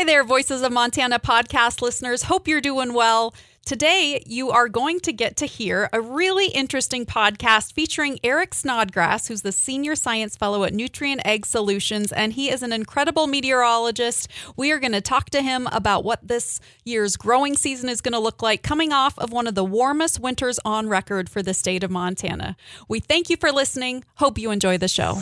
there, Voices of Montana podcast listeners. Hope you're doing well. Today, you are going to get to hear a really interesting podcast featuring Eric Snodgrass, who's the Senior Science Fellow at Nutrien Ag Solutions, and he is an incredible meteorologist. We are going to talk to him about what this year's growing season is going to look like, coming off of one of the warmest winters on record for the state of Montana. We thank you for listening. Hope you enjoy the show.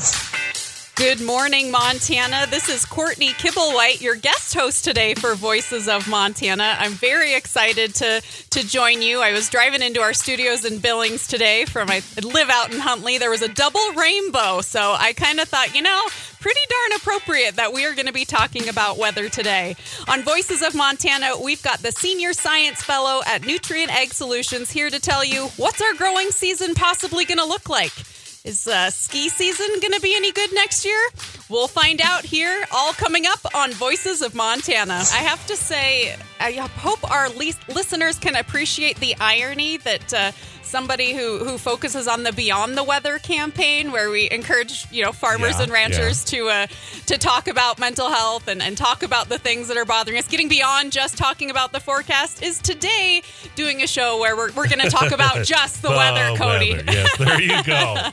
Good morning, Montana. This is Courtney Kibblewhite, your guest host today for Voices of Montana. I'm very excited to join you. I was driving into our studios in Billings today I live out in Huntley. There was a double rainbow, so I kind of thought, pretty darn appropriate that we are going to be talking about weather today. On Voices of Montana, we've got the Senior Science Fellow at Nutrien Ag Solutions here to tell you what's our growing season possibly going to look like. Is ski season going to be any good next year? We'll find out here, all coming up on Voices of Montana. I have to say, I hope our listeners can appreciate the irony that somebody who focuses on the Beyond the Weather campaign, where we encourage farmers and ranchers to talk about mental health and talk about the things that are bothering us, getting beyond just talking about the forecast, is today doing a show where we're going to talk about just the weather, Cody. Weather. Yes, there you go.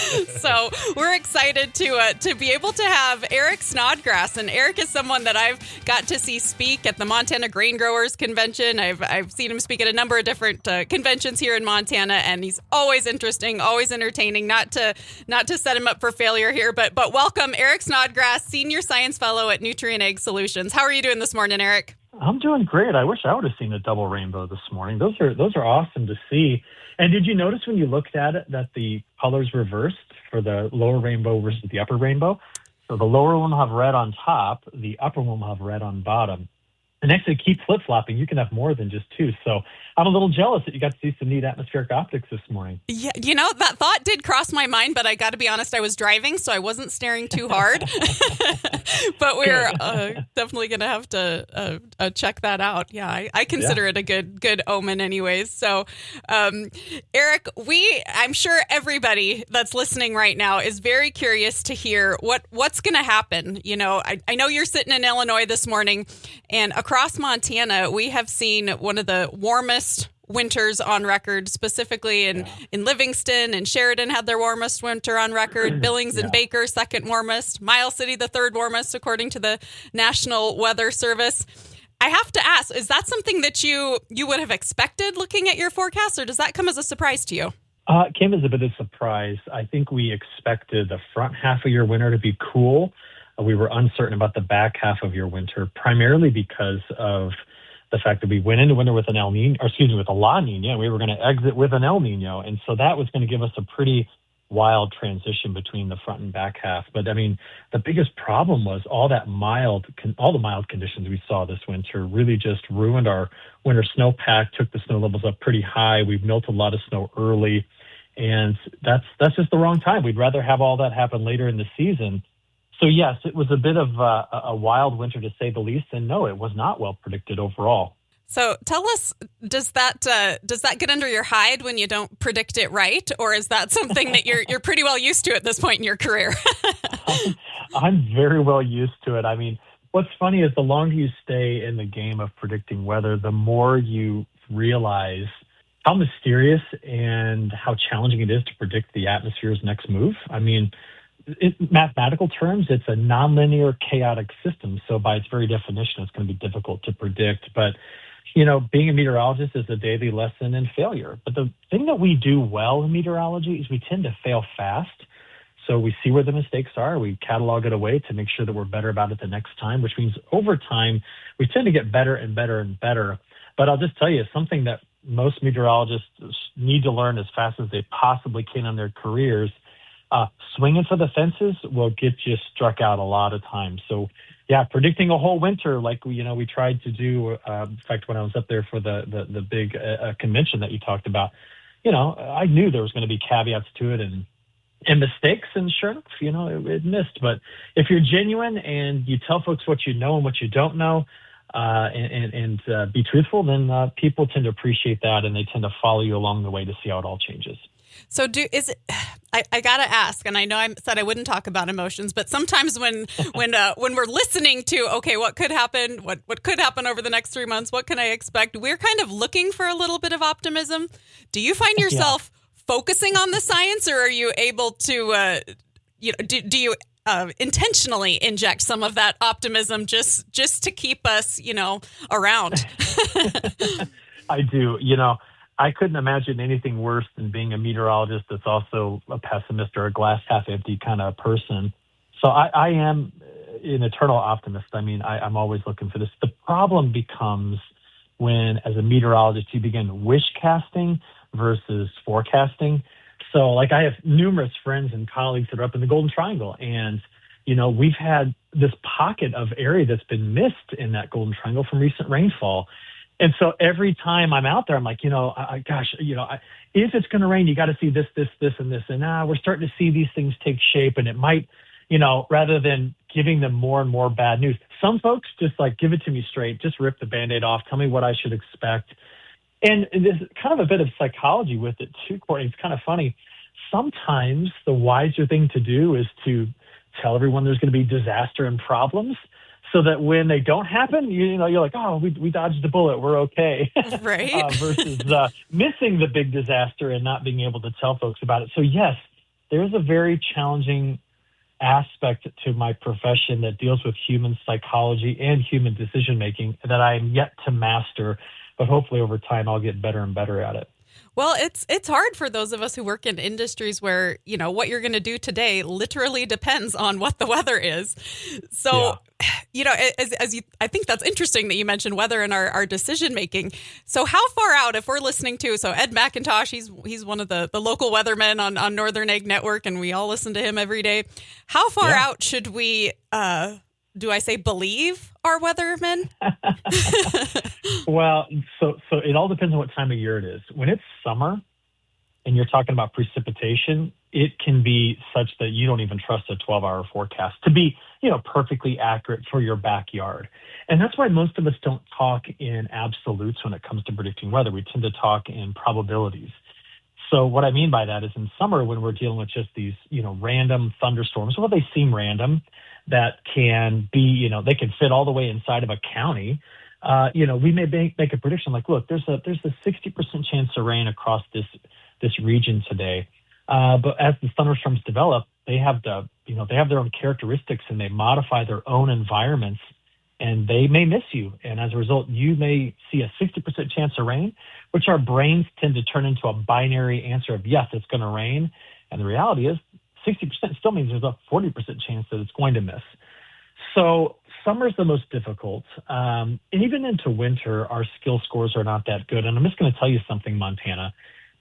So we're excited to be able to have Eric Snodgrass, and Eric is someone that I've got to see speak at the Montana Grain Growers Convention. I've seen him speak at a number of different conventions here in Montana. And he's always interesting, always entertaining. Not to set him up for failure here, but welcome Eric Snodgrass, Senior Science Fellow at Nutrien Ag Solutions. How are you doing this morning, Eric? I'm doing great. I wish I would have seen a double rainbow this morning. Those are awesome to see. And did you notice when you looked at it that the colors reversed for the lower rainbow versus the upper rainbow? So the lower one will have red on top, the upper one will have red on bottom. And actually keep flip-flopping. You can have more than just two. So I'm a little jealous that you got to see some neat atmospheric optics this morning. Yeah, that thought did cross my mind, but I got to be honest, I was driving, so I wasn't staring too hard. But we're definitely going to have to check that out. Yeah, I consider it a good omen anyways. So, Eric, I'm sure everybody that's listening right now is very curious to hear what's going to happen. I know you're sitting in Illinois this morning, and across Montana, we have seen one of the warmest winters on record, specifically in Livingston, and Sheridan had their warmest winter on record. Billings and Baker, second warmest. Miles City, the third warmest, according to the National Weather Service. I have to ask, is that something that you would have expected looking at your forecast, or does that come as a surprise to you? It came as a bit of a surprise. I think we expected the front half of your winter to be cool. We were uncertain about the back half of your winter, primarily because of the fact that we went into winter with with a La Nina. We were going to exit with an El Nino. And so that was going to give us a pretty wild transition between the front and back half. But I mean, the biggest problem was all the mild conditions we saw this winter really just ruined our winter snowpack, took the snow levels up pretty high. We've melted a lot of snow early, and that's just the wrong time. We'd rather have all that happen later in the season. So yes, it was a bit of a wild winter to say the least, and no, it was not well predicted overall. So tell us, does that get under your hide when you don't predict it right, or is that something that you're pretty well used to at this point in your career? I'm very well used to it. I mean, what's funny is the longer you stay in the game of predicting weather, the more you realize how mysterious and how challenging it is to predict the atmosphere's next move. I mean, in mathematical terms, it's a nonlinear, chaotic system. So by its very definition, it's going to be difficult to predict. But, being a meteorologist is a daily lesson in failure. But the thing that we do well in meteorology is we tend to fail fast. So we see where the mistakes are. We catalog it away to make sure that we're better about it the next time, which means over time, we tend to get better and better and better. But I'll just tell you, something that most meteorologists need to learn as fast as they possibly can in their careers. Swinging for the fences will get you struck out a lot of times. So, predicting a whole winter like we tried to do. In fact, when I was up there for the big convention that you talked about, I knew there was going to be caveats to it and mistakes, and sure enough, it missed. But if you're genuine and you tell folks what you know and what you don't know, and be truthful, then people tend to appreciate that, and they tend to follow you along the way to see how it all changes. So I gotta ask, and I know I said I wouldn't talk about emotions, but sometimes when we're listening to, okay, what could happen, what could happen over the next 3 months, what can I expect? We're kind of looking for a little bit of optimism. Do you find yourself focusing on the science, or are you able to, do you intentionally inject some of that optimism just to keep us, around? I do. I couldn't imagine anything worse than being a meteorologist that's also a pessimist or a glass half empty kind of person. So I am an eternal optimist. I mean, I'm always looking for this. The problem becomes when, as a meteorologist, you begin wish casting versus forecasting. So, like, I have numerous friends and colleagues that are up in the Golden Triangle, and we've had this pocket of area that's been missed in that Golden Triangle from recent rainfall. And so every time I'm out there, I'm like, if it's going to rain, you got to see this, this, this, and this. And now we're starting to see these things take shape, and it might, rather than giving them more and more bad news. Some folks just like, give it to me straight, just rip the Band-Aid off, tell me what I should expect. And there's kind of a bit of psychology with it too, Courtney. It's kind of funny. Sometimes the wiser thing to do is to tell everyone there's going to be disaster and problems, so that when they don't happen, you're like, oh, we dodged a bullet, we're okay. Right. Versus missing the big disaster and not being able to tell folks about it. So yes, there's a very challenging aspect to my profession that deals with human psychology and human decision making that I am yet to master, but hopefully over time I'll get better and better at it. Well, it's hard for those of us who work in industries where, what you're going to do today literally depends on what the weather is. So, I think that's interesting that you mentioned weather in our decision making. So how far out, if we're listening to, so Ed McIntosh, he's one of the local weathermen on Northern Ag Network, and we all listen to him every day. How far out should we, do I say believe our weathermen? Well, so it all depends on what time of year it is. When it's summer and you're talking about precipitation, it can be such that you don't even trust a 12-hour forecast to be, perfectly accurate for your backyard. And that's why most of us don't talk in absolutes when it comes to predicting weather. We tend to talk in probabilities. So what I mean by that is in summer, when we're dealing with just these, random thunderstorms, well, they seem random, that can be, they can fit all the way inside of a county. We may make a prediction like, look, there's a 60% chance of rain across this region today. But as the thunderstorms develop, they have their own characteristics, and they modify their own environments, and they may miss you. And as a result, you may see a 60% chance of rain, which our brains tend to turn into a binary answer of, yes, it's going to rain. And the reality is 60% still means there's a 40% chance that it's going to miss. So summer's the most difficult. And even into winter, our skill scores are not that good. And I'm just going to tell you something, Montana.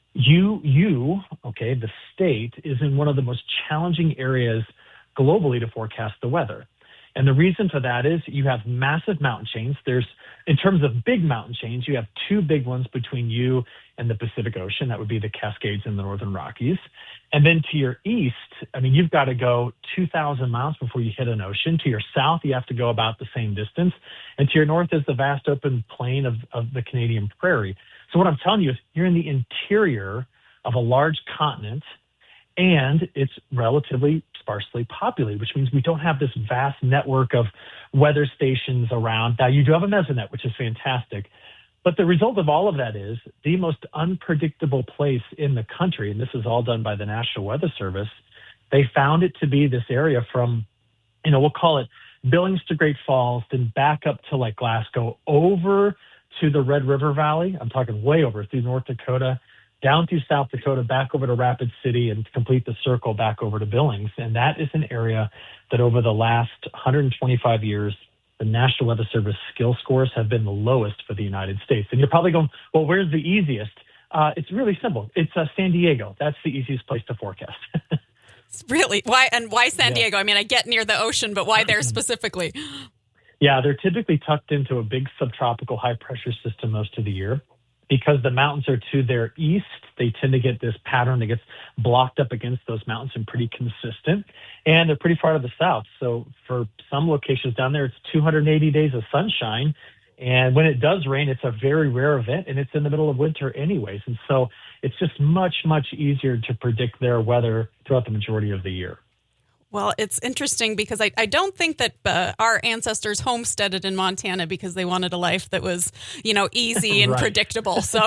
The state is in one of the most challenging areas globally to forecast the weather. And the reason for that is you have massive mountain chains. In terms of big mountain chains, you have two big ones between you and the Pacific Ocean. That would be the Cascades and the Northern Rockies. And then to your east, you've got to go 2,000 miles before you hit an ocean. To your south, you have to go about the same distance. And to your north is the vast open plain of the Canadian prairie. So what I'm telling you is you're in the interior of a large continent, and it's relatively sparsely populated, which means we don't have this vast network of weather stations around. Now, you do have a mesonet, which is fantastic. But the result of all of that is the most unpredictable place in the country, and this is all done by the National Weather Service, they found it to be this area from, we'll call it Billings to Great Falls, then back up to like Glasgow, over to the Red River Valley. I'm talking way over through North Dakota, down through South Dakota, back over to Rapid City, and complete the circle back over to Billings. And that is an area that over the last 125 years, the National Weather Service skill scores have been the lowest for the United States. And you're probably going, well, where's the easiest? It's really simple. It's San Diego. That's the easiest place to forecast. Really? Why? And why San Diego? I mean, I get near the ocean, but why there specifically? Yeah, they're typically tucked into a big subtropical high-pressure system most of the year. Because the mountains are to their east, they tend to get this pattern that gets blocked up against those mountains and pretty consistent. And they're pretty far to the south. So for some locations down there, it's 280 days of sunshine. And when it does rain, it's a very rare event, and it's in the middle of winter anyways. And so it's just much, much easier to predict their weather throughout the majority of the year. Well, it's interesting because I don't think that our ancestors homesteaded in Montana because they wanted a life that was, easy and Right. predictable. So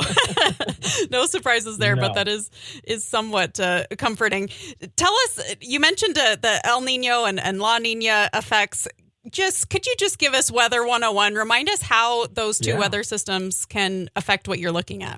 no surprises there, No. but that is somewhat comforting. Tell us, you mentioned the El Nino and La Nina effects. Could you just give us Weather 101? Remind us how those two weather systems can affect what you're looking at.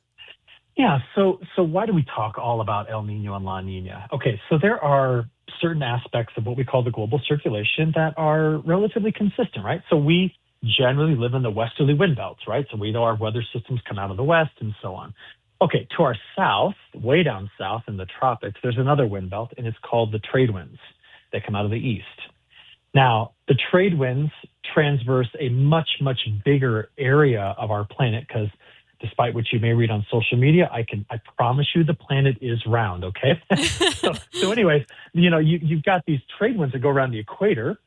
Yeah. So why do we talk all about El Nino and La Nina? Okay. So there are certain aspects of what we call the global circulation that are relatively consistent, right? So we generally live in the westerly wind belts, right? So we know our weather systems come out of the west and so on. Okay. To our south, way down south in the tropics, there's another wind belt, and it's called the trade winds that come out of the east. Now, the trade winds transverse a much, much bigger area of our planet because despite what you may read on social media, I promise you the planet is round, okay? so anyways, you've got these trade winds that go around the equator,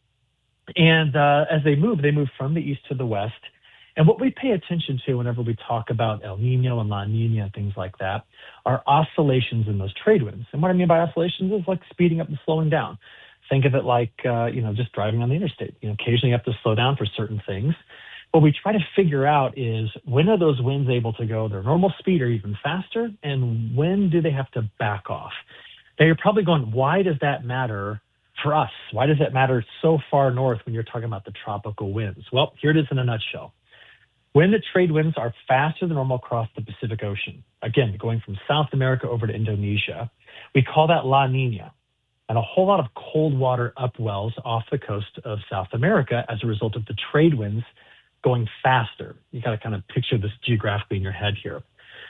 and as they move from the east to the west. And what we pay attention to whenever we talk about El Nino and La Nina and things like that are oscillations in those trade winds. And what I mean by oscillations is like speeding up and slowing down. Think of it like, just driving on the interstate. Occasionally you have to slow down for certain things. What we try to figure out is when are those winds able to go their normal speed or even faster, and when do they have to back off? Now you're probably going, why does that matter for us? Why does that matter so far north when you're talking about the tropical winds? Well, here it is in a nutshell. When the trade winds are faster than normal across the Pacific Ocean, again, going from South America over to Indonesia, we call that La Nina. And a whole lot of cold water upwells off the coast of South America as a result of the trade winds going faster. You got to kind of picture this geographically in your head here.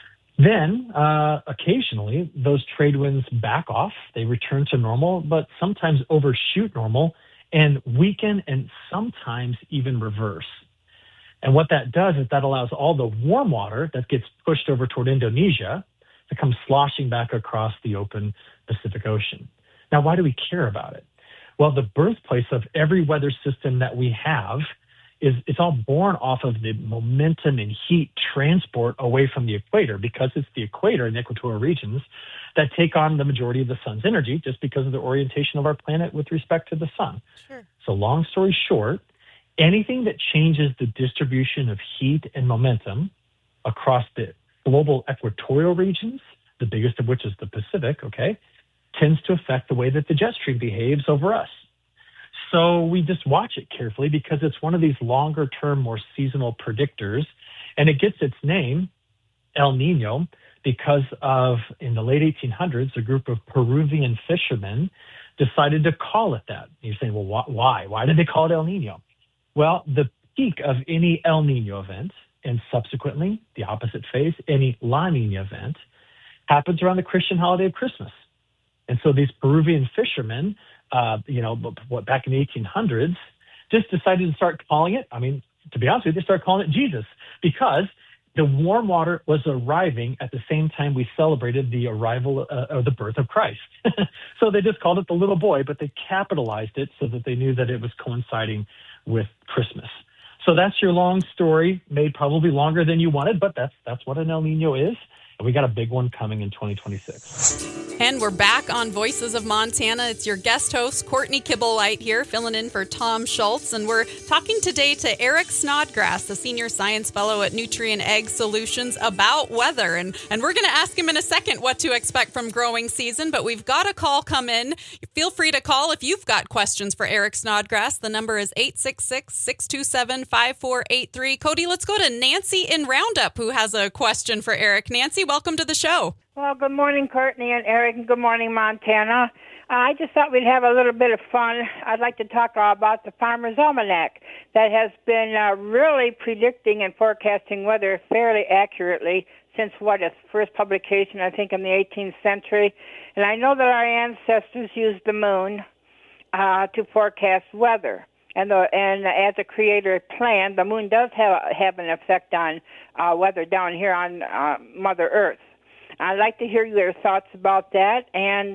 Then, occasionally, those trade winds back off. They return to normal, but sometimes overshoot normal and weaken and sometimes even reverse. And what that does is that allows all the warm water that gets pushed over toward Indonesia to come sloshing back across the open Pacific Ocean. Now, why do we care about it? Well, the birthplace of every weather system that we have it's all born off of the momentum and heat transport away from the equator, because it's the equator and equatorial regions that take on the majority of the sun's energy just because of the orientation of our planet with respect to the sun. Sure. So long story short, anything that changes the distribution of heat and momentum across the global equatorial regions, the biggest of which is the Pacific, tends to affect the way that the jet stream behaves over us. So we just watch it carefully because it's one of these longer term, more seasonal predictors. And it gets its name, El Nino, because of, in the late 1800s, a group of Peruvian fishermen decided to call it that. And you're saying, well, why? Why did they call it El Nino? Well, the peak of any El Nino event, and subsequently the opposite phase, any La Nina event, happens around the Christian holiday of Christmas. And so these Peruvian fishermen, back in the 1800s, just decided to start calling it, to be honest with you, they started calling it Jesus, because the warm water was arriving at the same time we celebrated the arrival or the birth of Christ. So they just called it the little boy, but they capitalized it so that they knew that it was coinciding with Christmas. So that's your long story, made probably longer than you wanted, but that's what an El Nino is. And we got a big one coming in 2026. And we're back on Voices of Montana. It's your guest host, Courtney Kibblewhite here, filling in for Tom Schultz. And we're talking today to Eric Snodgrass, the Senior Science Fellow at Nutrien Ag Solutions, about weather. And we're going to ask him in a second what to expect from growing season, but we've got a call come in. Feel free to call if you've got questions for Eric Snodgrass. The number is 866-627-5483. Cody, let's go to Nancy in Roundup, who has a question for Eric. Nancy, welcome to the show. Well, good morning, Courtney and Eric, and good morning, Montana. I just thought we'd have a little bit of fun. I'd like to talk about the Farmer's Almanac that has been really predicting and forecasting weather fairly accurately since, its first publication, I think, in the 18th century. And I know that our ancestors used the moon to forecast weather. And as a creator planned, the moon does have an effect on weather down here on Mother Earth. I'd like to hear your thoughts about that. And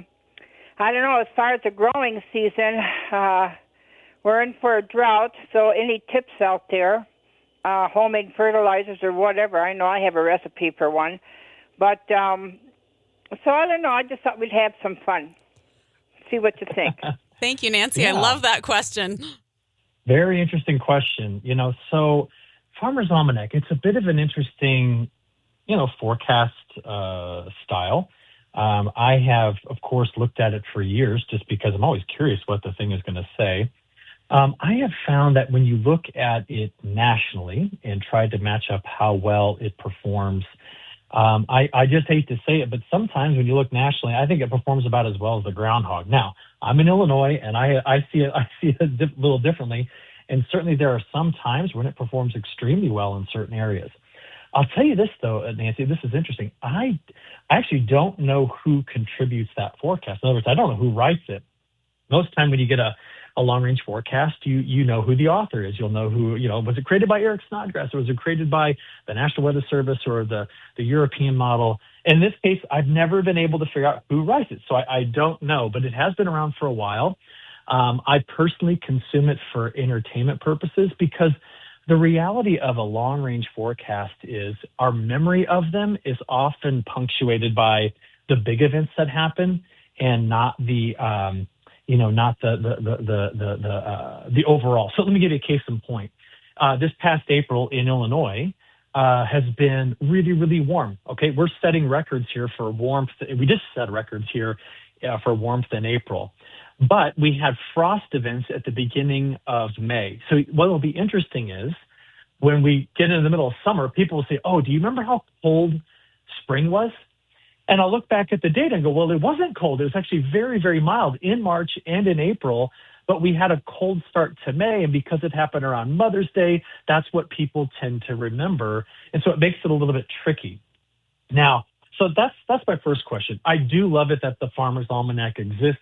I don't know, as far as the growing season, we're in for a drought, so any tips out there? homemade fertilizers or whatever. I know I have a recipe for one. But, so I don't know. I just thought we'd have some fun. See what you think. Thank you, Nancy. I love that question. Very interesting question. So Farmer's Almanac, it's a bit of an interesting, forecast style. I have, of course, looked at it for years just because I'm always curious what the thing is going to say. I have found that when you look at it nationally and try to match up how well it performs, I just hate to say it, but sometimes when you look nationally, I think it performs about as well as the groundhog. Now, I'm in Illinois, and I see it a little differently, and certainly there are some times when it performs extremely well in certain areas. I'll tell you this, though, Nancy, this is interesting. I actually don't know who contributes that forecast. In other words, I don't know who writes it. Most time when you get a long-range forecast, you know who the author is. You'll know who, was it created by Eric Snodgrass, or was it created by the National Weather Service or the European model? In this case, I've never been able to figure out who writes it, so I don't know, but it has been around for a while. I personally consume it for entertainment purposes because the reality of a long-range forecast is our memory of them is often punctuated by the big events that happen and not the not the overall. So let me give you a case in point. This past April in Illinois has been really, really warm. Okay, we're setting records here for warmth. We just set records here for warmth in April. But we had frost events at the beginning of May. So what will be interesting is when we get into the middle of summer, people will say, oh, do you remember how cold spring was? And I'll look back at the data and go, well, it wasn't cold. It was actually very, very mild in March and in April, but we had a cold start to May. And because it happened around Mother's Day, that's what people tend to remember. And so it makes it a little bit tricky. Now, so that's my first question. I do love it that the Farmer's Almanac exists.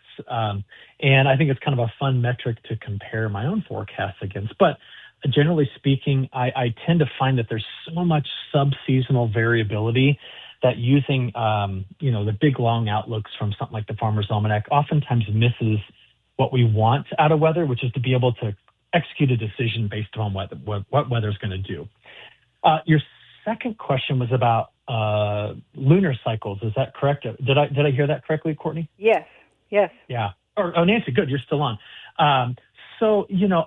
And I think it's kind of a fun metric to compare my own forecasts against. But generally speaking, I tend to find that there's so much sub-seasonal variability that using, the big long outlooks from something like the Farmer's Almanac oftentimes misses what we want out of weather, which is to be able to execute a decision based on what weather is going to do. Your second question was about lunar cycles. Is that correct? Did I hear that correctly, Courtney? Yes. Yeah. Oh, Nancy, good. You're still on. So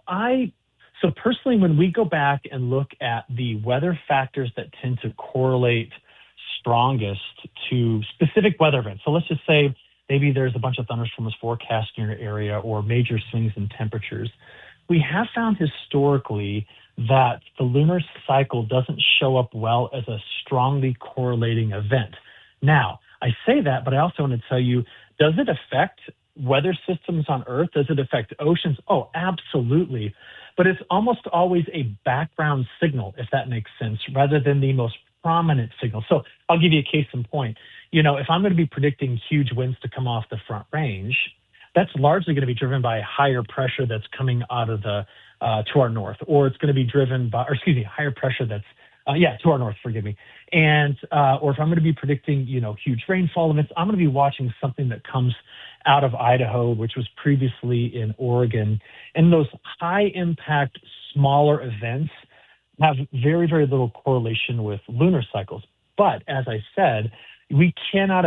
personally, when we go back and look at the weather factors that tend to correlate strongest to specific weather events. So let's just say maybe there's a bunch of thunderstorms forecast in your area or major swings in temperatures. We have found historically that the lunar cycle doesn't show up well as a strongly correlating event. Now, I say that, but I also want to tell you, does it affect weather systems on Earth? Does it affect oceans? Oh, absolutely. But it's almost always a background signal, if that makes sense, rather than the most prominent signal. So I'll give you a case in point. If I'm going to be predicting huge winds to come off the Front Range, that's largely going to be driven by higher pressure that's coming out of to our north, or it's going to be driven by, higher pressure that's, to our north, forgive me. And, or if I'm going to be predicting, huge rainfall events, I'm going to be watching something that comes out of Idaho, which was previously in Oregon. And those high impact, smaller events have very, very little correlation with lunar cycles. But as I said, we cannot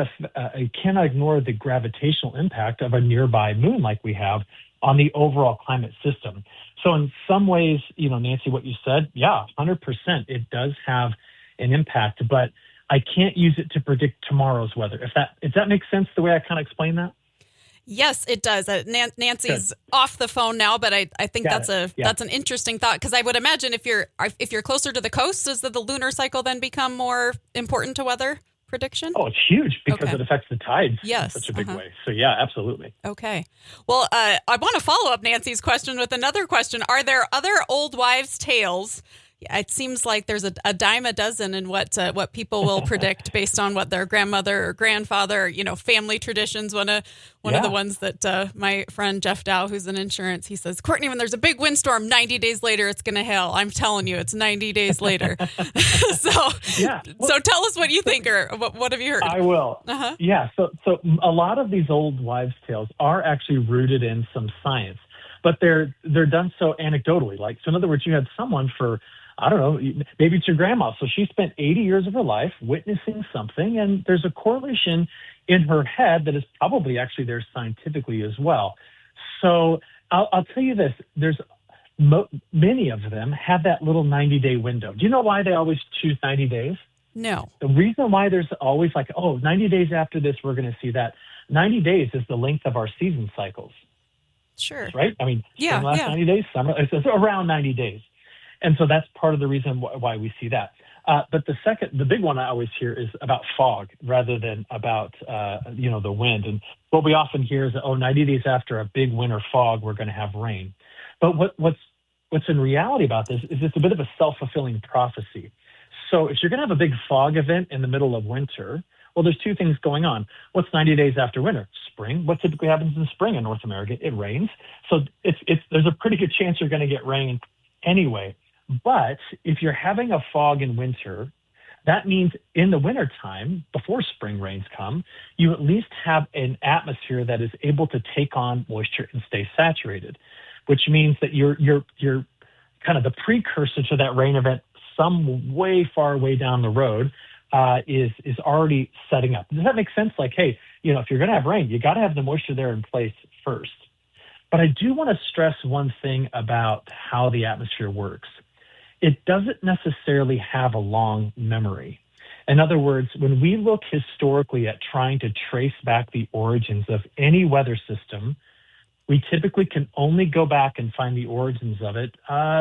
ignore the gravitational impact of a nearby moon like we have on the overall climate system. So in some ways, Nancy, what you said, 100%, it does have an impact, but I can't use it to predict tomorrow's weather. If that makes sense, the way I kind of explain that? Yes, it does. Nancy's off the phone now, but I think that's an interesting thought, because I would imagine if you're closer to the coast, does the lunar cycle then become more important to weather prediction? Oh, it's huge because it affects the tides in such a big way. So yeah, absolutely. Okay. Well, I want to follow up Nancy's question with another question. Are there other old wives' tales? It seems like there's a dime a dozen in what people will predict based on what their grandmother or grandfather, family traditions. One of the ones that my friend Jeff Dow, who's in insurance, he says, Courtney, when there's a big windstorm, 90 days later, it's going to hail. I'm telling you, it's 90 days later. So tell us what you think, or what have you heard? I will. Uh-huh. Yeah. So a lot of these old wives' tales are actually rooted in some science, but they're done so anecdotally. So in other words, you had someone for I don't know, maybe it's your grandma. So she spent 80 years of her life witnessing something, and there's a correlation in her head that is probably actually there scientifically as well. So I'll tell you this, there's many of them have that little 90-day window. Do you know why they always choose 90 days? No. The reason why there's always 90 days after this, we're going to see that. 90 days is the length of our season cycles. Sure. Right? I mean, spring last 90 days, summer, it's around 90 days. And so that's part of the reason why we see that. But the big one I always hear is about fog rather than about, the wind. And what we often hear is that, 90 days after a big winter fog, we're going to have rain. But what's in reality about this is it's a bit of a self-fulfilling prophecy. So if you're going to have a big fog event in the middle of winter, well, there's two things going on. What's 90 days after winter? Spring. What typically happens in spring in North America? It rains. So there's a pretty good chance you're going to get rain anyway. But if you're having a fog in winter, that means in the wintertime, before spring rains come, you at least have an atmosphere that is able to take on moisture and stay saturated, which means that you're kind of the precursor to that rain event some way far way down the road is already setting up. Does that make sense? Like, hey, if you're going to have rain, you got to have the moisture there in place first. But I do want to stress one thing about how the atmosphere works. It doesn't necessarily have a long memory. In other words, when we look historically at trying to trace back the origins of any weather system, we typically can only go back and find the origins of it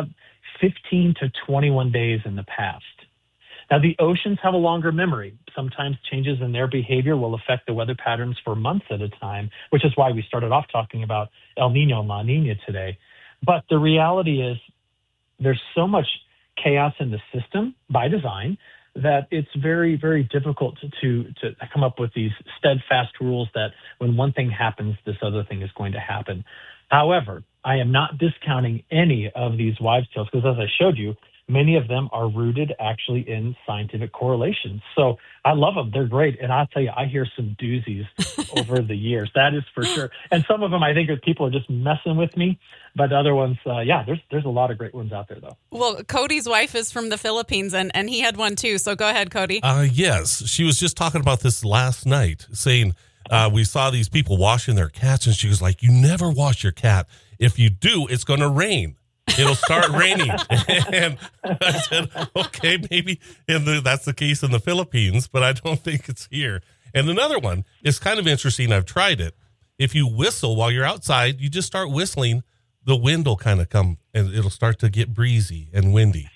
15 to 21 days in the past. Now, the oceans have a longer memory. Sometimes changes in their behavior will affect the weather patterns for months at a time, which is why we started off talking about El Nino and La Nina today. But the reality is there's so much chaos in the system by design that it's very, very difficult to come up with these steadfast rules that when one thing happens, this other thing is going to happen. However, I am not discounting any of these wives' tales because, as I showed you, many of them are rooted actually in scientific correlations. So I love them. They're great. And I'll tell you, I hear some doozies over the years. That is for sure. And some of them, I think people are just messing with me. But the other ones, there's a lot of great ones out there, though. Well, Cody's wife is from the Philippines, and he had one, too. So go ahead, Cody. Yes. She was just talking about this last night, saying we saw these people washing their cats, and she was like, you never wash your cat. If you do, it's going to rain. It'll start raining. And I said, okay, maybe that's the case in the Philippines, but I don't think it's here. And another one is kind of interesting. I've tried it. If you whistle while you're outside, you just start whistling, the wind will kind of come and it'll start to get breezy and windy.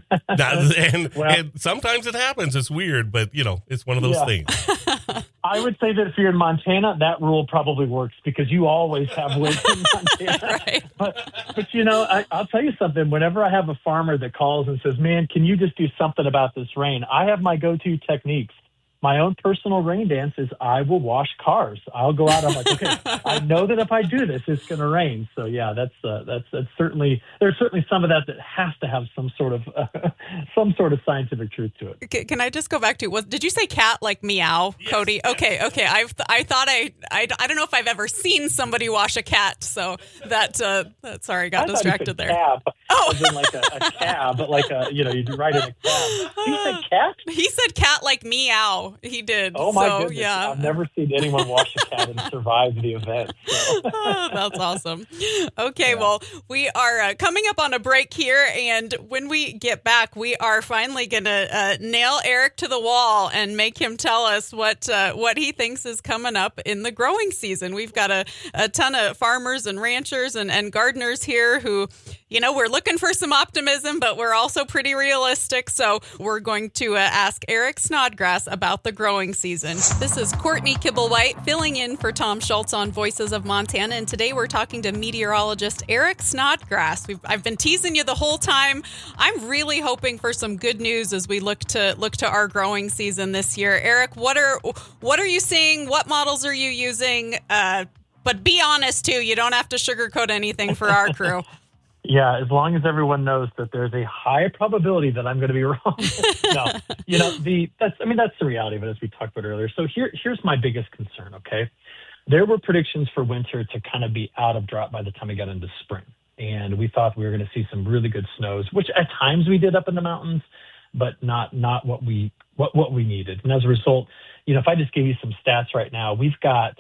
And sometimes it happens. It's weird, but it's one of those things. I would say that if you're in Montana, that rule probably works because you always have wind in Montana. Right. But I'll tell you something. Whenever I have a farmer that calls and says, man, can you just do something about this rain? I have my go-to techniques. My own personal rain dance is I will wash cars. I'll go out. I'm like, okay, I know that if I do this, it's going to rain. So yeah, that's certainly, there's certainly some of that has to have some sort of scientific truth to it. Can I just go back to, did you say cat like meow, yes, Cody? Okay. I thought I don't know if I've ever seen somebody wash a cat. So that sorry, got distracted there. Cab. Oh, as in like a cab, but like you ride in a cab. He said cat. He said cat like meow. He did. Oh my goodness! Yeah. I've never seen anyone wash a cat and survive the event. So. That's awesome. Okay, well, we are coming up on a break here, and when we get back, we are finally going to nail Eric to the wall and make him tell us what he thinks is coming up in the growing season. We've got a ton of farmers and ranchers and gardeners here who, we're looking for some optimism, but we're also pretty realistic. So we're going to ask Eric Snodgrass about the growing season. This is Courtney Kibble-White filling in for Tom Schultz on Voices of Montana. And today we're talking to meteorologist Eric Snodgrass. I've been teasing you the whole time. I'm really hoping for some good news as we look to our growing season this year. Eric, what are you seeing? What models are you using? But be honest too. You don't have to sugarcoat anything for our crew. Yeah, as long as everyone knows that there's a high probability that I'm going to be wrong. No, that's the reality of it, as we talked about earlier. So here's my biggest concern, okay? There were predictions for winter to kind of be out of drop by the time we got into spring. and we thought we were going to see some really good snows, which at times we did up in the mountains, but not what we needed. And as a result, if I just gave you some stats right now, we've got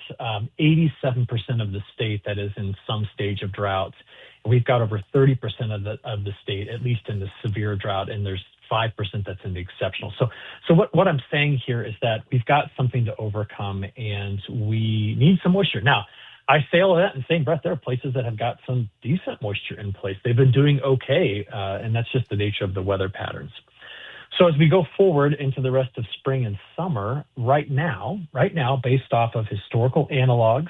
87% of the state that is in some stage of drought. We've got over 30% of the state, at least in the severe drought, and there's 5% that's in the exceptional. So what I'm saying here is that we've got something to overcome, and we need some moisture. Now, I say all of that in the same breath. There are places that have got some decent moisture in place. They've been doing okay, and that's just the nature of the weather patterns. So as we go forward into the rest of spring and summer, right now, based off of historical analogs,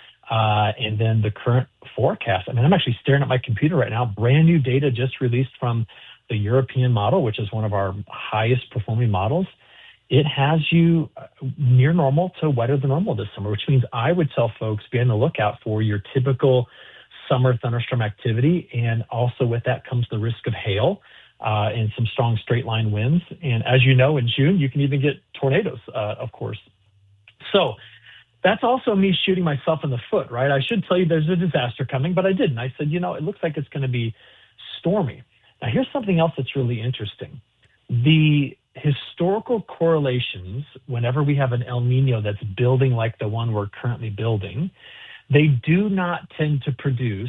and then the current forecast. I mean, I'm actually staring at my computer right now. Brand new data just released from the European model, which is one of our highest performing models. It has you near normal to wetter than normal this summer, which means I would tell folks be on the lookout for your typical summer thunderstorm activity. And also with that comes the risk of hail and some strong straight line winds. And as you know, in June, you can even get tornadoes, of course. So that's also me shooting myself in the foot, right? I should tell you there's a disaster coming, but I didn't. I said, it looks like it's going to be stormy. Now, here's something else that's really interesting. The historical correlations, whenever we have an El Nino that's building like the one we're currently building, they do not tend to produce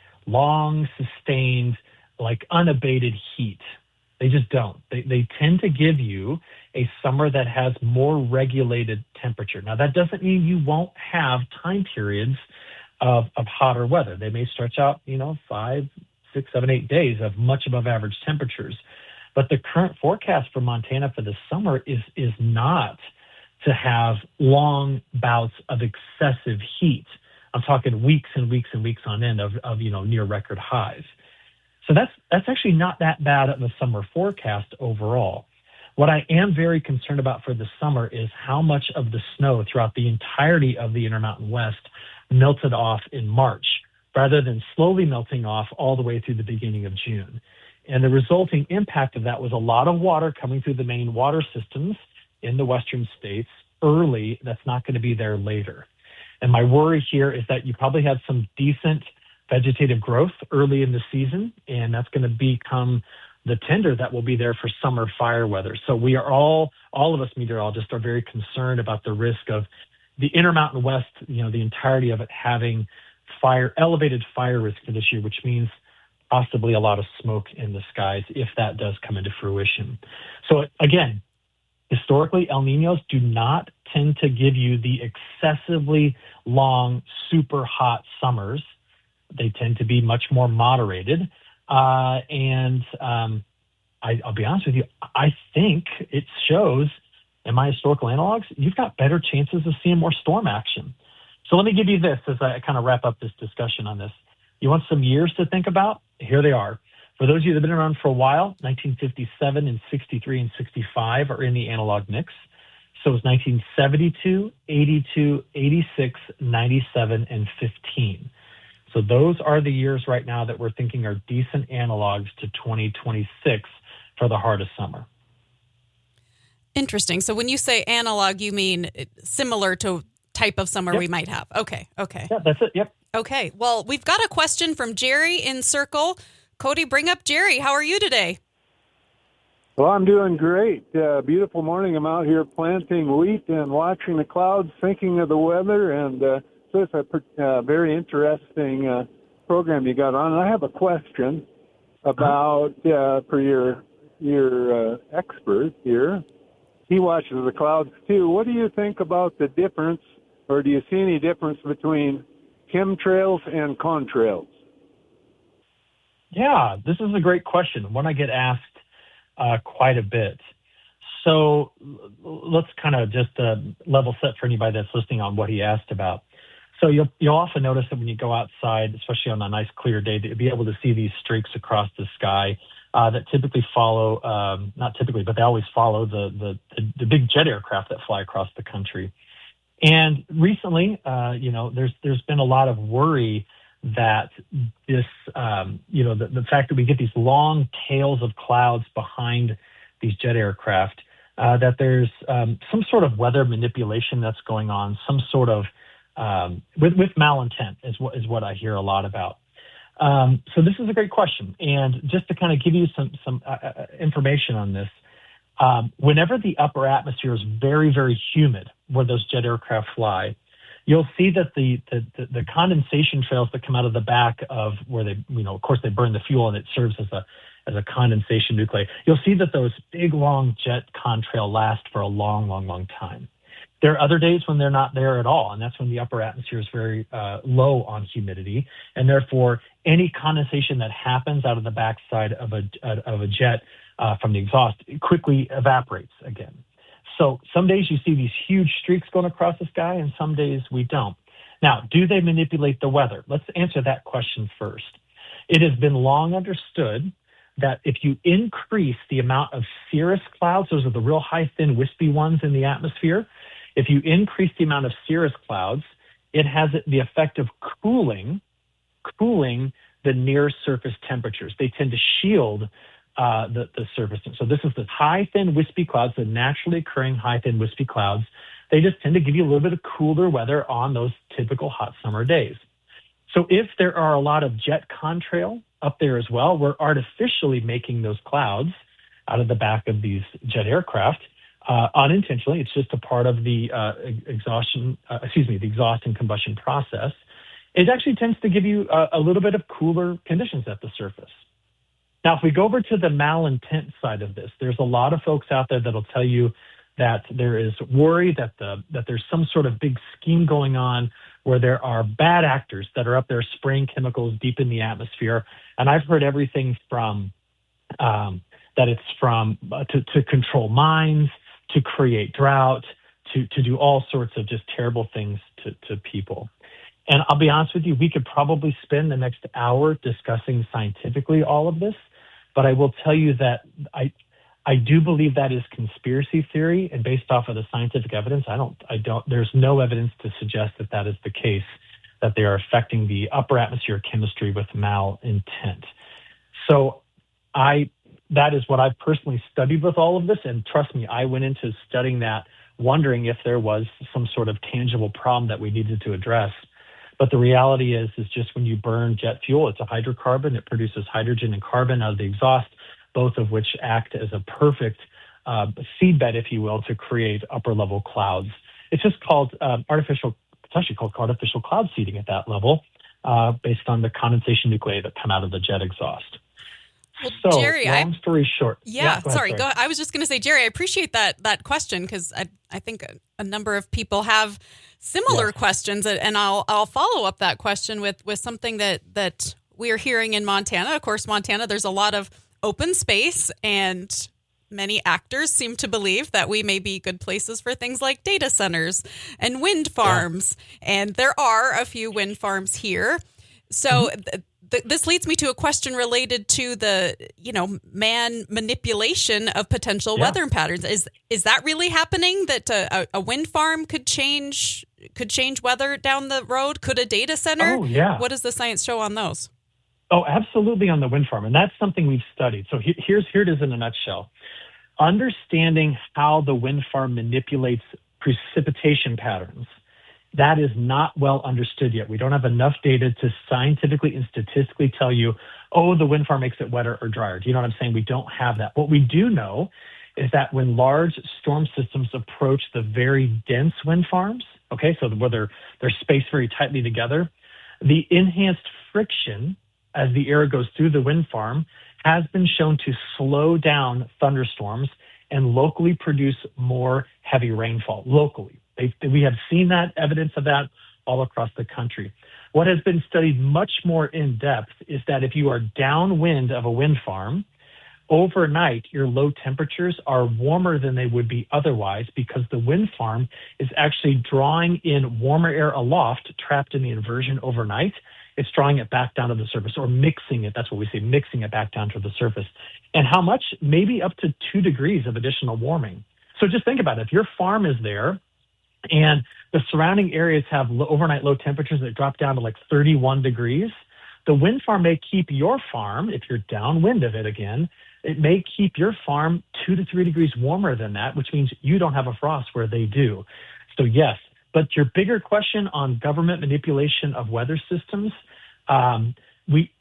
long, sustained, like unabated heat. They just don't. They tend to give you a summer that has more regulated temperature. Now, that doesn't mean you won't have time periods of hotter weather. They may stretch out, 5, 6, 7, 8 days of much above average temperatures. But the current forecast for Montana for the summer is not to have long bouts of excessive heat. I'm talking weeks and weeks and weeks on end of near record highs. So that's actually not that bad of a summer forecast overall. What I am very concerned about for the summer is how much of the snow throughout the entirety of the Intermountain West melted off in March, rather than slowly melting off all the way through the beginning of June. And the resulting impact of that was a lot of water coming through the main water systems in the western states early that's not going to be there later. And my worry here is that you probably had some decent vegetative growth early in the season, and that's going to become the tinder that will be there for summer fire weather. So we are all of us meteorologists are very concerned about the risk of the Intermountain West, the entirety of it having elevated fire risk for this year, which means possibly a lot of smoke in the skies if that does come into fruition. So again, historically, El Niños do not tend to give you the excessively long, super hot summers. They tend to be much more moderated. I'll be honest with you, I think it shows in my historical analogs, you've got better chances of seeing more storm action. So let me give you this as I kind of wrap up this discussion on this. You want some years to think about? Here they are. For those of you that have been around for a while, 1957 and 63 and 65 are in the analog mix. So it's 1972, 82, 86, 97, and 15. So those are the years right now that we're thinking are decent analogs to 2026 for the heart of summer. Interesting. So when you say analog, you mean similar to type of summer we might have. Okay. Yeah, that's it. Yep. Okay. Well, we've got a question from Jerry in Circle. Cody, bring up Jerry. How are you today? Well, I'm doing great. Beautiful morning. I'm out here planting wheat and watching the clouds, thinking of the weather, and so it's a very interesting program you got on. And I have a question about for your expert here. He watches the clouds too. What do you think about the difference, or do you see any difference between chemtrails and contrails? Yeah, this is a great question, one I get asked quite a bit. So let's kind of just level set for anybody that's listening on what he asked about. So you'll often notice that when you go outside, especially on a nice clear day, that you'll be able to see these streaks across the sky that typically follow, not typically, but they always follow the big jet aircraft that fly across the country. And recently, there's been a lot of worry that this, the fact that we get these long tails of clouds behind these jet aircraft, that there's some sort of weather manipulation that's going on, some sort of with malintent is what I hear a lot about. So this is a great question. And just to kind of give you some information on this, whenever the upper atmosphere is very, very humid, where those jet aircraft fly, you'll see that the condensation trails that come out of the back of where they, of course, they burn the fuel and it serves as a condensation nuclei. You'll see that those big, long jet contrail last for a long, long, long time. There are other days when they're not there at all, and that's when the upper atmosphere is very low on humidity, and therefore any condensation that happens out of the backside of a jet from the exhaust quickly evaporates again. So some days you see these huge streaks going across the sky, and some days we don't. Now, do they manipulate the weather? Let's answer that question first. It has been long understood that if you increase the amount of cirrus clouds, those are the real high, thin, wispy ones in the atmosphere, if you increase the amount of cirrus clouds, it has the effect of cooling the near surface temperatures. They tend to shield the surface. So this is the high, thin, wispy clouds, the naturally occurring high, thin, wispy clouds. They just tend to give you a little bit of cooler weather on those typical hot summer days. So if there are a lot of jet contrail up there as well, we're artificially making those clouds out of the back of these jet aircraft. Unintentionally, it's just a part of the exhaust and combustion process. It actually tends to give you a little bit of cooler conditions at the surface. Now, if we go over to the malintent side of this, there's a lot of folks out there that'll tell you that there is worry that there's some sort of big scheme going on where there are bad actors that are up there spraying chemicals deep in the atmosphere. And I've heard everything from that it's from to control mines, to create drought, to do all sorts of just terrible things to people. And I'll be honest with you, we could probably spend the next hour discussing scientifically all of this, but I will tell you that I do believe that is conspiracy theory, and based off of the scientific evidence, there's no evidence to suggest that is the case, that they are affecting the upper atmosphere chemistry with malintent. So that is what I've personally studied with all of this. And trust me, I went into studying that wondering if there was some sort of tangible problem that we needed to address. But the reality is just when you burn jet fuel, it's a hydrocarbon. It produces hydrogen and carbon out of the exhaust, both of which act as a perfect seedbed, if you will, to create upper level clouds. It's just called artificial cloud seeding at that level, based on the condensation nuclei that come out of the jet exhaust. Well, so, Jerry, long story short. Yeah, sorry. Go ahead. I was just going to say, Jerry, I appreciate that question because I think a number of people have similar questions, and I'll follow up that question with something that we are hearing in Montana. Of course, Montana, there's a lot of open space, and many actors seem to believe that we may be good places for things like data centers and wind farms, and there are a few wind farms here. So. This leads me to a question related to the, man manipulation of potential weather patterns. Is that really happening? That a wind farm could change weather down the road? Could a data center? Oh, yeah. What does the science show on those? Oh, absolutely, on the wind farm, and that's something we've studied. So here it is in a nutshell. Understanding how the wind farm manipulates precipitation patterns. That is not well understood yet. We don't have enough data to scientifically and statistically tell you, the wind farm makes it wetter or drier. Do you know what I'm saying? We don't have that. What we do know is that when large storm systems approach the very dense wind farms, so where they're spaced very tightly together, the enhanced friction as the air goes through the wind farm has been shown to slow down thunderstorms and locally produce more heavy rainfall locally. We have seen that evidence of that all across the country. What has been studied much more in depth is that if you are downwind of a wind farm, overnight your low temperatures are warmer than they would be otherwise because the wind farm is actually drawing in warmer air aloft trapped in the inversion overnight. It's drawing it back down to the surface, or mixing it. That's what we say, mixing it back down to the surface. And how much? Maybe up to 2 degrees of additional warming. So just think about it. If your farm is there, and the surrounding areas have overnight low temperatures that drop down to like 31 degrees, the wind farm may keep your farm, if you're downwind of it again, it may keep your farm 2 to 3 degrees warmer than that, which means you don't have a frost where they do. So yes, but your bigger question on government manipulation of weather systems,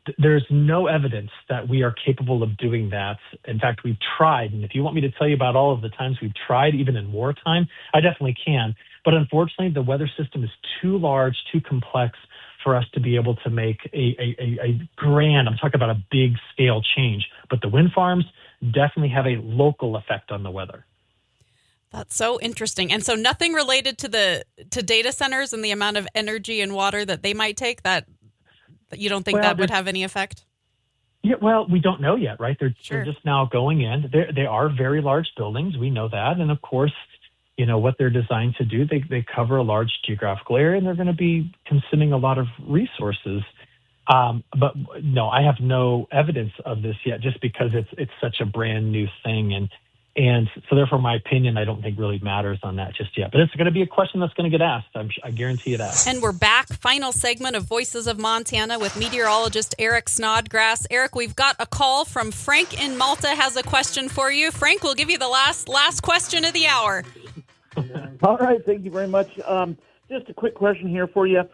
there's no evidence that we are capable of doing that. In fact, we've tried. And if you want me to tell you about all of the times we've tried, even in wartime, I definitely can. But unfortunately, the weather system is too large, too complex for us to be able to make a grand, I'm talking about a big scale change. But the wind farms definitely have a local effect on the weather. That's so interesting. And so nothing related to data centers and the amount of energy and water that they might take, that you don't think that would have any effect? Yeah, well, we don't know yet, right? They're just now going in. They are very large buildings. We know that. And of course, you know, what they're designed to do, they cover a large geographical area, and they're going to be consuming a lot of resources. But no, I have no evidence of this yet, just because it's such a brand new thing. And so therefore, my opinion, I don't think really matters on that just yet. But it's going to be a question that's going to get asked. I guarantee you that. And we're back. Final segment of Voices of Montana with meteorologist Eric Snodgrass. Eric, we've got a call from Frank in Malta has a question for you. Frank, we'll give you the last question of the hour. All right. Thank you very much. Just a quick question here for you.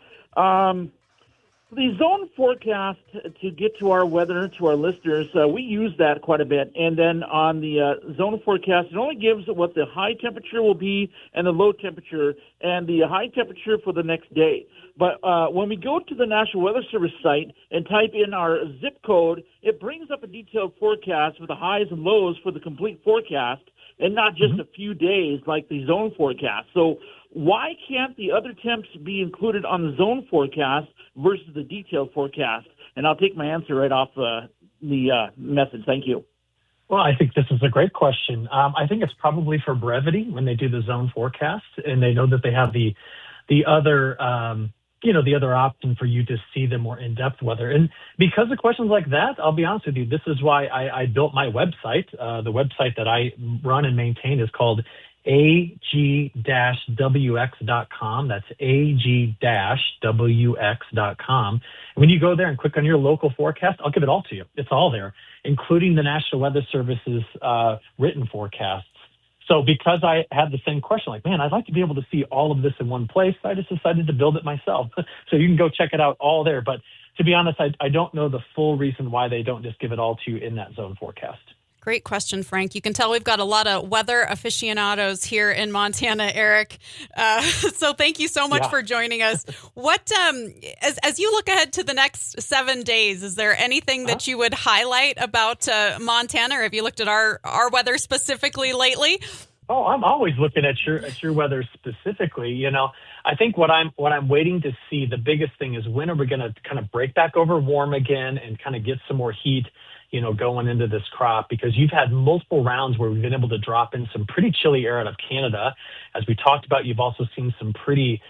The zone forecast to get to our weather, to our listeners, we use that quite a bit. And then on the zone forecast, it only gives what the high temperature will be and the low temperature and the high temperature for the next day. But when we go to the National Weather Service site and type in our zip code, it brings up a detailed forecast with the highs and lows for the complete forecast and not just a few days like the zone forecast. So why can't the other temps be included on the zone forecast versus the detailed forecast? And I'll take my answer right off the message. Thank you. Well, I think this is a great question. I think it's probably for brevity when they do the zone forecast, and they know that they have the other the other option for you to see the more in-depth weather. And because of questions like that, I'll be honest with you, this is why I built my website. The website that I run and maintain is called ag-wx.com. That's ag-wx.com. And when you go there and click on your local forecast, I'll give it all to you. It's all there, including the National Weather Service's written forecasts. So because I had the same question, like, man, I'd like to be able to see all of this in one place, I just decided to build it myself. So you can go check it out all there. But to be honest, I don't know the full reason why they don't just give it all to you in that zone forecast. Great question, Frank. You can tell we've got a lot of weather aficionados here in Montana, Eric. So thank you so much for joining us. What, as you look ahead to the next 7 days, is there anything that you would highlight about Montana, or have you looked at our weather specifically lately? Oh, I'm always looking at your weather specifically. You know, I think what I'm waiting to see, the biggest thing is, when are we going to kind of break back over warm again and kind of get some more heat, you know, going into this crop, because you've had multiple rounds where we've been able to drop in some pretty chilly air out of Canada. As we talked about, you've also seen some pretty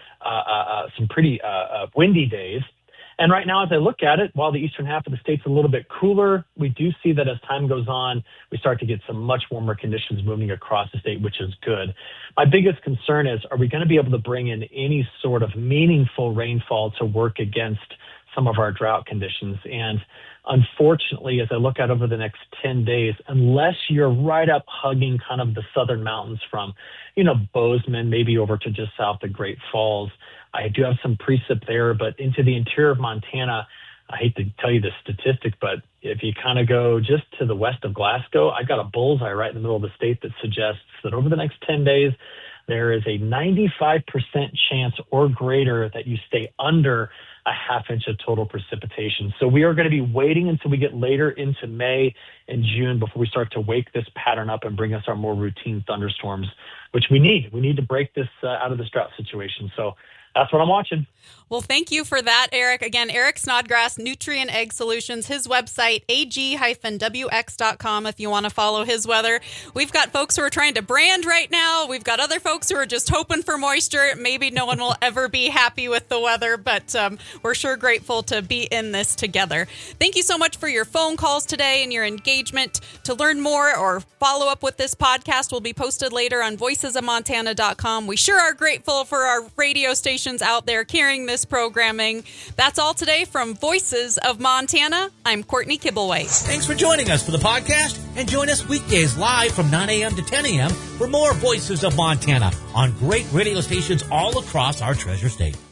windy days. And right now, as I look at it, while the eastern half of the state's a little bit cooler, we do see that as time goes on, we start to get some much warmer conditions moving across the state, which is good. My biggest concern is, are we going to be able to bring in any sort of meaningful rainfall to work against some of our drought conditions? And unfortunately, as I look out over the next 10 days, unless you're right up hugging kind of the southern mountains from, you know, Bozeman, maybe over to just south of Great Falls, I do have some precip there, but into the interior of Montana, I hate to tell you the statistic, but if you kind of go just to the west of Glasgow, I got a bullseye right in the middle of the state that suggests that over the next 10 days, there is a 95% chance or greater that you stay under a half inch of total precipitation. So we are going to be waiting until we get later into May and June before we start to wake this pattern up and bring us our more routine thunderstorms, which we need. We need to break this out of this drought situation. So that's what I'm watching. Well, thank you for that, Eric. Again, Eric Snodgrass, Nutrien Ag Solutions, his website, ag-wx.com, if you want to follow his weather. We've got folks who are trying to brand right now. We've got other folks who are just hoping for moisture. Maybe no one will ever be happy with the weather, but we're sure grateful to be in this together. Thank you so much for your phone calls today and your engagement. To learn more or follow up with this podcast will be posted later on voicesofmontana.com. We sure are grateful for our radio stations out there carrying this programming. That's all today from Voices of Montana. I'm Courtney Kibblewhite. Thanks for joining us for the podcast, and join us weekdays live from 9 a.m. to 10 a.m. for more Voices of Montana on great radio stations all across our treasure state.